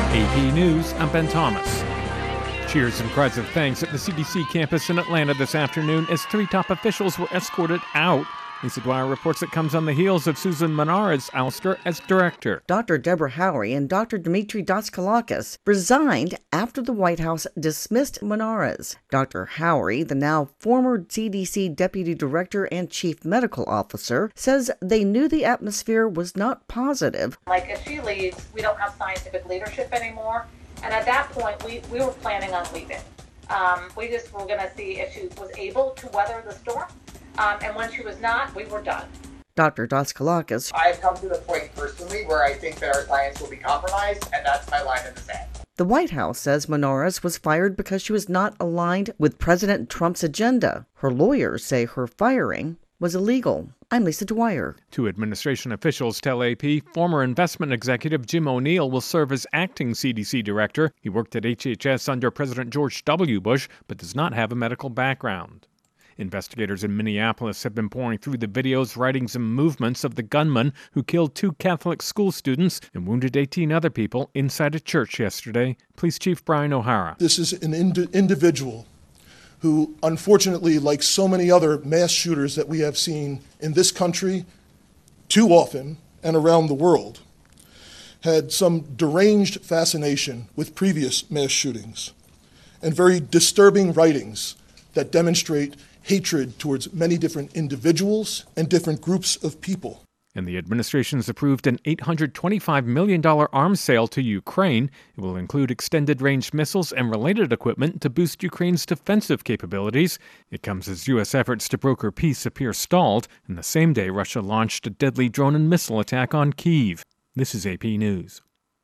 AP News, I'm Ben Thomas. Cheers and cries of thanks at the CDC campus in Atlanta this afternoon as three top officials were escorted out. Lisa Dwyer reports it comes on the heels of Susan Menara's ouster as director. Dr. Deborah Howery and Dr. Dimitri Daskalakis resigned after the White House dismissed Menara's. Dr. Howery, the now former CDC deputy director and chief medical officer, says they knew the atmosphere was not positive. If she leaves, we don't have scientific leadership anymore. And at that point, we were planning on leaving. We just were going to see if she was able to weather the storm. And when she was not, we were done. Dr. Daskalakis. I've come to the point personally where I think that our science will be compromised, and that's my line in the sand. The White House says Menara's was fired because she was not aligned with President Trump's agenda. Her lawyers say her firing was illegal. I'm Lisa Dwyer. Two administration officials tell AP former investment executive Jim O'Neill will serve as acting CDC director. He worked at HHS under President George W. Bush, but does not have a medical background. Investigators in Minneapolis have been pouring through the videos, writings, and movements of the gunman who killed two Catholic school students and wounded 18 other people inside a church yesterday. Police Chief Brian O'Hara. This is an individual who, unfortunately, like so many other mass shooters that we have seen in this country too often and around the world, had some deranged fascination with previous mass shootings and very disturbing writings that demonstrate hatred towards many different individuals and different groups of people. And the administration's approved an $825 million arms sale to Ukraine. It will include extended-range missiles and related equipment to boost Ukraine's defensive capabilities. It comes as U.S. efforts to broker peace appear stalled, and the same day Russia launched a deadly drone and missile attack on Kyiv. This is AP News.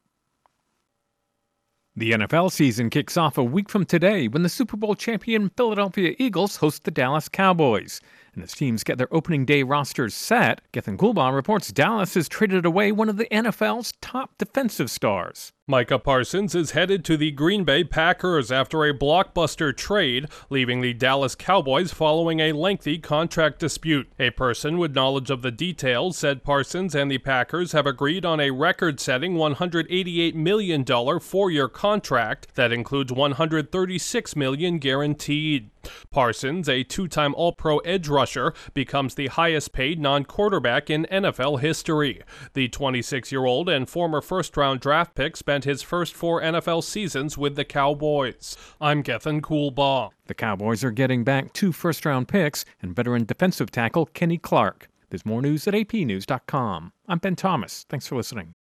The NFL season kicks off a week from today when the Super Bowl champion Philadelphia Eagles host the Dallas Cowboys. And as teams get their opening day rosters set, Gethin Coolbaugh reports Dallas has traded away one of the NFL's top defensive stars. Micah Parsons is headed to the Green Bay Packers after a blockbuster trade, leaving the Dallas Cowboys following a lengthy contract dispute. A person with knowledge of the details said Parsons and the Packers have agreed on a record-setting $188 million four-year contract that includes $136 million guaranteed. Parsons, a two-time All-Pro edge rusher, becomes the highest-paid non-quarterback in NFL history. The 26-year-old and former first-round draft pick spent his first four NFL seasons with the Cowboys. I'm Gethin Coolbaugh. The Cowboys are getting back two first-round picks and veteran defensive tackle Kenny Clark. There's more news at apnews.com. I'm Ben Thomas. Thanks for listening.